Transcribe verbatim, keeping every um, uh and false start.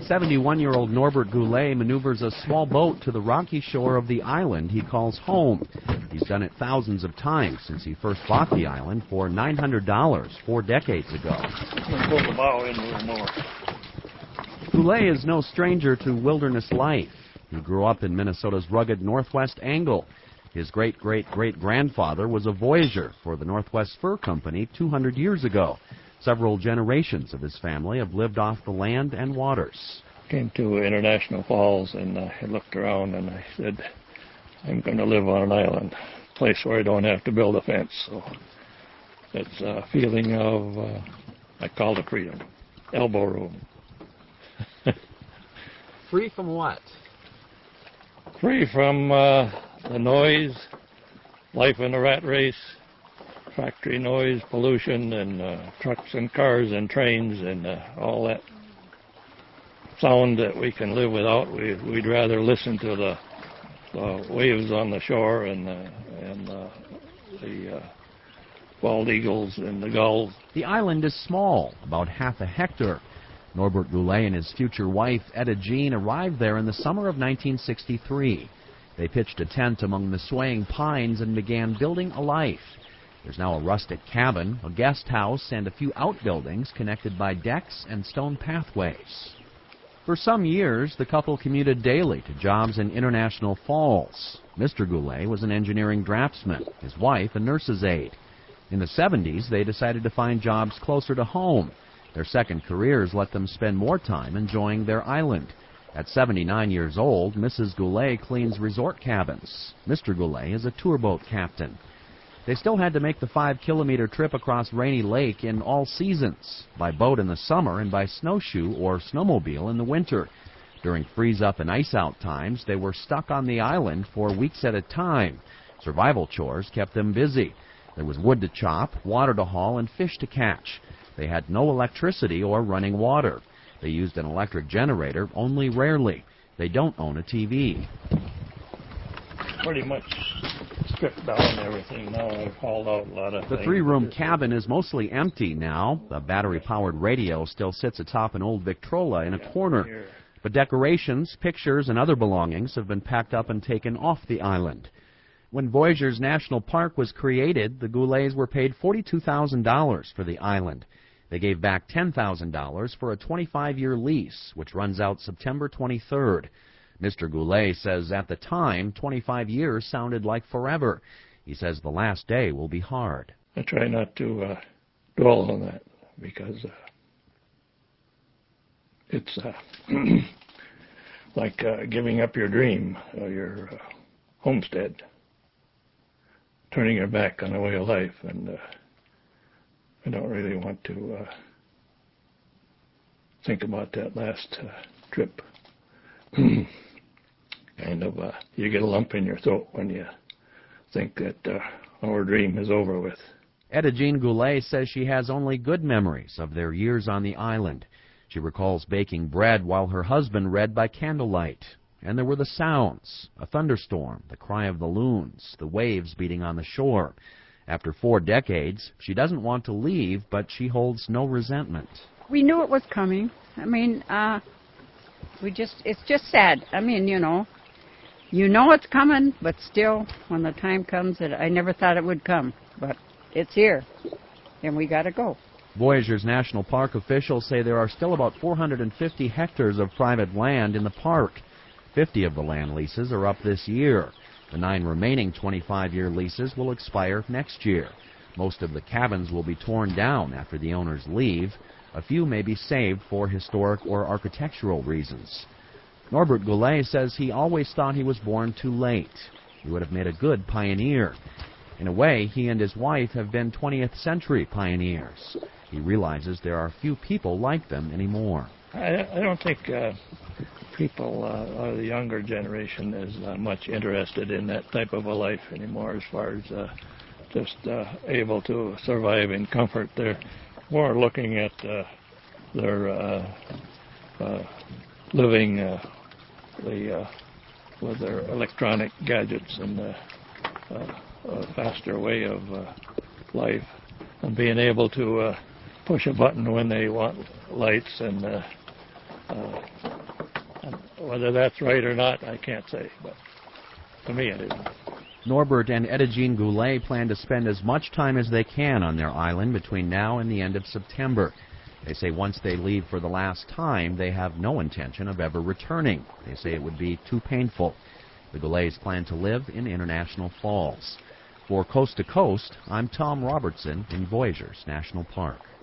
seventy-one-year-old Norbert Goulet maneuvers a small boat to the rocky shore of the island he calls home. He's done it thousands of times since he first bought the island for nine hundred dollars four decades ago. Let's pull the bow in a little more. Goulet is no stranger to wilderness life. He grew up in Minnesota's rugged northwest angle. His great-great-great-grandfather was a voyager for the Northwest Fur Company two hundred years ago. Several generations of his family have lived off the land and waters. Came to International Falls, and uh, I looked around and I said, I'm going to live on an island, a place where I don't have to build a fence. So it's a feeling of, uh, I called it freedom, elbow room. Free from what? Free from uh, the noise, life in a rat race, factory noise, pollution, and uh, trucks and cars and trains and uh, all that sound that we can live without. We, we'd rather listen to the, the waves on the shore and, uh, and uh, the uh, bald eagles and the gulls. The island is small, about half a hectare. Norbert Goulet and his future wife, Etta Jean, arrived there in the summer of nineteen sixty-three. They pitched a tent among the swaying pines and began building a life. There's now a rustic cabin, a guest house, and a few outbuildings connected by decks and stone pathways. For some years, the couple commuted daily to jobs in International Falls. Mister Goulet was an engineering draftsman, his wife a nurse's aide. In the seventies, they decided to find jobs closer to home. Their second careers let them spend more time enjoying their island. At seventy-nine years old, Missus Goulet cleans resort cabins. Mister Goulet is a tour boat captain. They still had to make the five-kilometer trip across Rainy Lake in all seasons, by boat in the summer and by snowshoe or snowmobile in the winter. During freeze-up and ice-out times, they were stuck on the island for weeks at a time. Survival chores kept them busy. There was wood to chop, water to haul, and fish to catch. They had no electricity or running water. They used an electric generator only rarely. They don't own a T V. Pretty much stripped down everything now. I've hauled out a lot of The things. three-room cabin is mostly empty now. The battery-powered radio still sits atop an old Victrola in a corner. But decorations, pictures, and other belongings have been packed up and taken off the island. When Voyageurs National Park was created, the Goulets were paid forty-two thousand dollars for the island. They gave back ten thousand dollars for a twenty-five-year lease, which runs out September twenty-third. Mister Goulet says at the time, twenty-five years sounded like forever. He says the last day will be hard. I try not to uh, dwell on that because uh, it's uh, like uh, giving up your dream, uh, your uh, homestead, turning your back on a way of life, and uh, I don't really want to uh, think about that last uh, trip. Kind of, uh, you get a lump in your throat when you think that uh, our dream is over with. Etta Jean Goulet says she has only good memories of their years on the island. She recalls baking bread while her husband read by candlelight. And there were the sounds, a thunderstorm, the cry of the loons, the waves beating on the shore. After four decades, she doesn't want to leave, but she holds no resentment. We knew it was coming. I mean, uh, we just, it's just sad. I mean, you know, you know it's coming, but still, when the time comes, it, I never thought it would come. But it's here, and we got to go. Voyageurs National Park officials say there are still about four hundred fifty hectares of private land in the park. fifty of the land leases are up this year. The nine remaining twenty-five-year leases will expire next year. Most of the cabins will be torn down after the owners leave. A few may be saved for historic or architectural reasons. Norbert Goulet says he always thought he was born too late. He would have made a good pioneer. In a way, he and his wife have been twentieth century pioneers. He realizes there are few people like them anymore. I, I don't think uh, people, uh, or the younger generation, is uh, much interested in that type of a life anymore as far as uh, just uh, able to survive in comfort. They're more looking at uh, their uh, uh, living uh, the, uh, with their electronic gadgets and uh, uh, a faster way of uh, life, and being able to uh, push a button when they want lights and uh, uh, whether that's right or not, I can't say, but to me it isn't. Norbert and Etta Jean Goulet plan to spend as much time as they can on their island between now and the end of September. They say once they leave for the last time, they have no intention of ever returning. They say it would be too painful. The Goulets plan to live in International Falls. For Coast to Coast, I'm Tom Robertson in Voyageurs National Park.